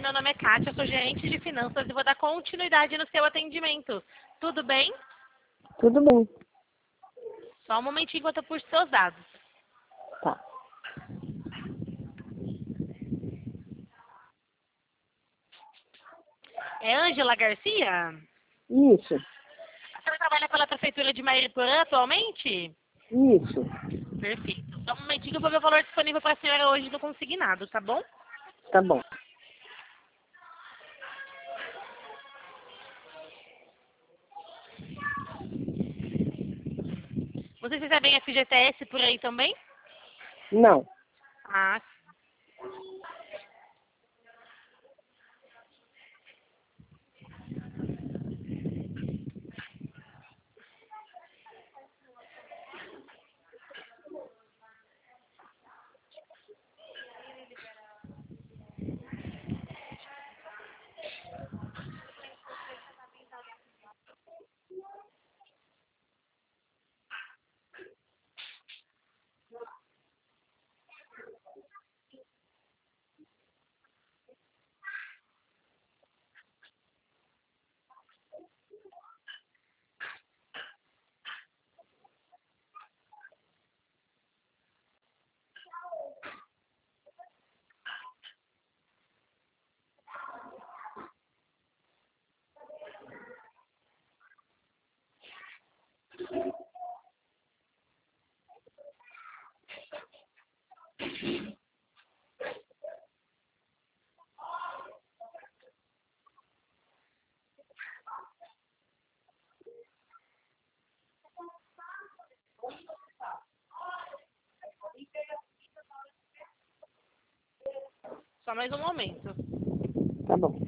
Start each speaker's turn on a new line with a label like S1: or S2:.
S1: meu nome é Kátia, eu sou gerente de finanças e vou dar continuidade no seu atendimento. Tudo bem?
S2: Tudo bem.
S1: Só um momentinho enquanto eu puxo seus dados.
S2: Tá.
S1: É Ângela Garcia?
S2: Isso,
S1: A senhora trabalha pela Prefeitura de Mariporã atualmente?
S2: isso.
S1: Perfeito. Só um momentinho que eu vou ver o valor disponível para a senhora hoje no consignado, tá bom?
S2: Tá bom.
S1: Vocês recebem FGTS por aí também?
S2: Não.
S1: Ah, só mais um momento.
S2: Tá bom.